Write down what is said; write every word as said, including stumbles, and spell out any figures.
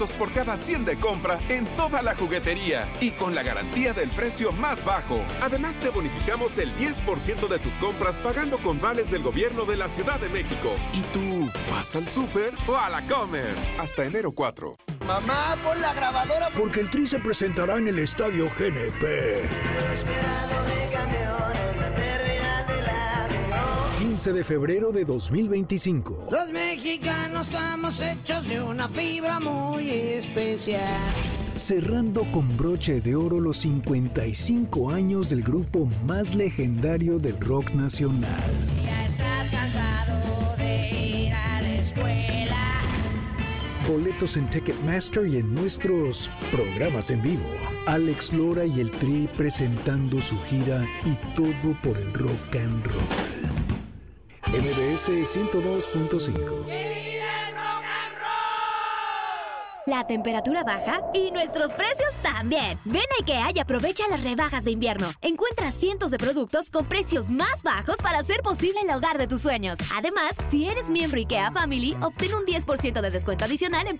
por cada cien de compra en toda la juguetería y con la garantía del precio más bajo. Además, te bonificamos el diez por ciento de tus compras pagando con vales del gobierno de la Ciudad de México. ¿Y tú vas al súper o a la Comer? Hasta enero cuatro. Mamá, pon la grabadora. Porque el Tri se presentará en el Estadio G N P. quince de febrero de dos mil veinticinco. Los mexicanos estamos hechos de una fibra muy especial. Cerrando con broche de oro los cincuenta y cinco años del grupo más legendario del rock nacional. Ya estás cansado de ir a la escuela. Boletos en Ticketmaster y en nuestros programas en vivo. Alex Lora y el Tri presentando su gira y todo por el rock and roll. M B S ciento dos punto cinco. La temperatura baja y nuestros precios también. Ven a IKEA y aprovecha las rebajas de invierno. Encuentra cientos de productos con precios más bajos para hacer posible el hogar de tus sueños. Además, si eres miembro IKEA Family, obtén un diez por ciento de descuento adicional en